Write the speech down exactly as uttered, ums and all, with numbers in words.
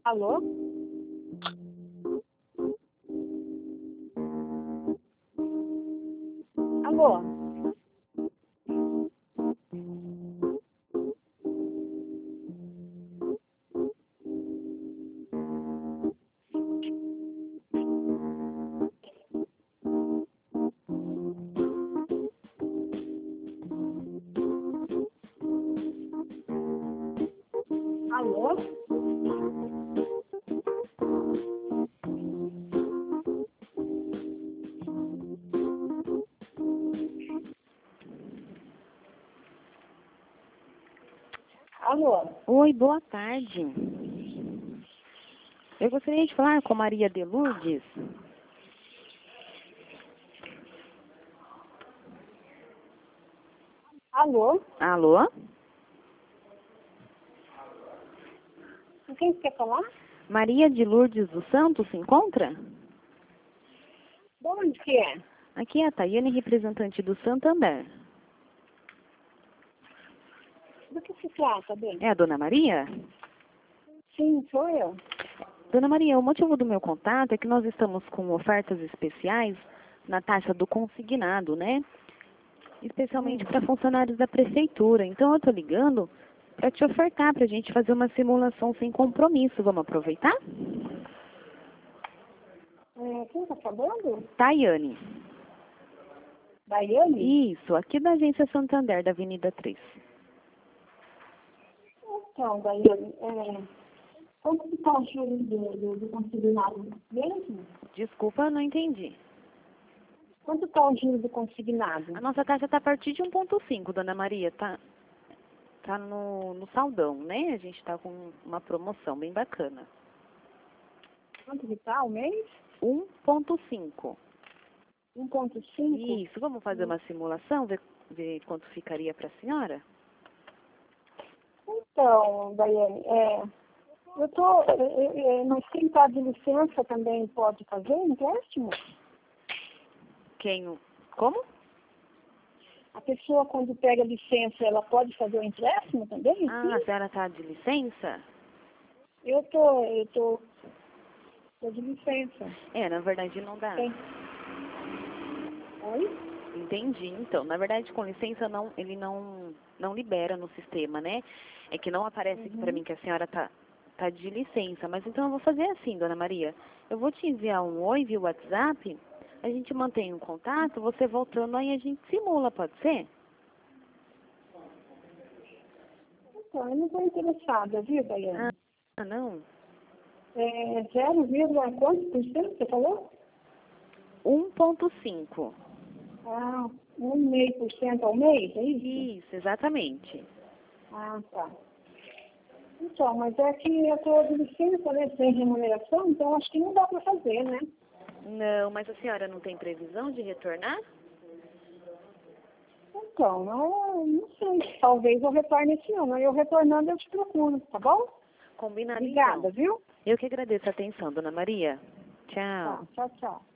Alô? Alô? Alô? Alô? Oi, boa tarde. Eu gostaria de falar com Maria de Lourdes. Alô? Alô? Com quem você quer falar? Maria de Lourdes dos Santos se encontra? De onde que é? Aqui é a Tayane, representante do Santander. Do que se trata, bem? É a Dona Maria? Sim, sou eu. Dona Maria, o motivo do meu contato é que nós estamos com ofertas especiais na taxa do consignado, né? Especialmente para funcionários da prefeitura. Então eu estou ligando para te ofertar, para a gente fazer uma simulação sem compromisso. Vamos aproveitar? É, quem está falando? Tayane. Daiane? Isso, aqui da agência Santander, da Avenida três. Então, Daiane, é, quanto que está o juros do, do, do consignado mesmo? Desculpa, eu não entendi. Quanto está o juros do consignado? A nossa taxa está a partir de um ponto cinco, Dona Maria. Tá, tá no, no saldão, né? A gente está com uma promoção bem bacana. Quanto que está o mês? um ponto cinco. um ponto cinco? Isso, vamos fazer uma simulação, ver, ver quanto ficaria para a senhora? Então, Daiane, é, eu tô, é, é, mas quem está de licença também pode fazer empréstimo? Quem? Como? A pessoa, quando pega licença, ela pode fazer o empréstimo também? Ah, a senhora está de licença? Eu tô, eu tô, tô de licença. É, na verdade não dá. Tem. Oi? Entendi. Então, na verdade, com licença, não, ele não, não libera no sistema, né? É que não aparece aqui para Uhum. mim que a senhora tá, tá de licença. Mas então eu vou fazer assim, Dona Maria. Eu vou te enviar um oi via WhatsApp, a gente mantém um contato, você voltando aí a gente simula, pode ser? Então, eu não estou interessada, viu, Daiane? Ah, não? É zero vírgula quanto por cento você falou? um ponto cinco. Ah, um vírgula cinco por cento ao mês, é isso? Isso, exatamente. Ah, tá. Então, mas é que eu estou de licença, né, sem remuneração, então acho que não dá para fazer, né? Não, mas a senhora não tem previsão de retornar? Então, não, não sei. Talvez eu retorne esse ano. Aí eu retornando eu te procuro, tá bom? Combinado, Obrigada, então. viu? Eu que agradeço a atenção, Dona Maria. Tchau. Tá, tchau, tchau.